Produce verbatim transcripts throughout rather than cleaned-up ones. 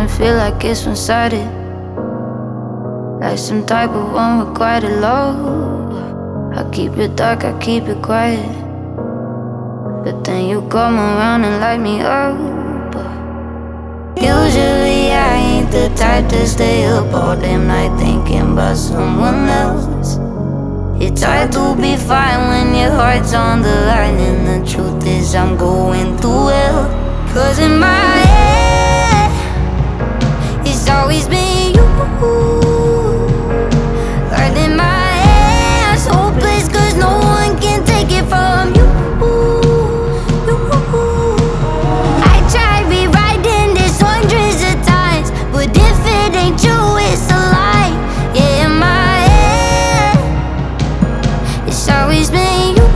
and feel like it's one-sided, like some type of unrequited love. I keep it dark, I keep it quiet, but then you come around and light me up. Usually I ain't the type to stay up all damn night thinking about someone else. It's hard to be fine when your heart's on the line, and the truth is I'm going through hell. Cause in my head, it's always been you. Heart in my hands, hopeless cause no one can take it from you. I tried rewriting this hundreds of times, but if it ain't you, it's a lie. Yeah, in my head, it's always been you.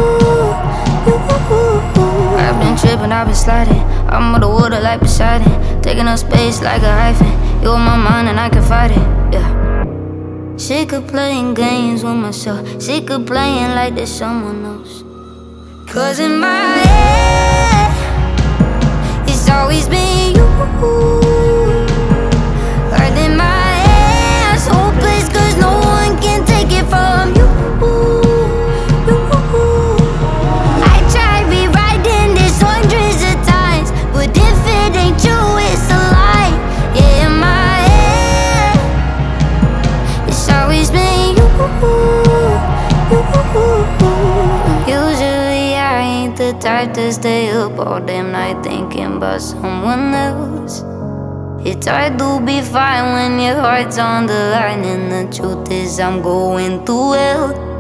I've been tripping, I've been sliding. I'm with the water like Poseidon, taking up space like a hyphen. You're on my mind and I can fight it, yeah. Sick of playing games with myself, sick of playing like there's someone else. Cause in my head, it's always been you. Heart in my hands, hopeless cause no one can take it from you. I tried rewriting this hundreds of times, but if it ain't you, it's a lie. Yeah, in my head, it's always been you. Usually I ain't the type to stay up all damn night thinking about someone else. It's hard to be fine when your heart's on the line, and the truth is I'm going through hell.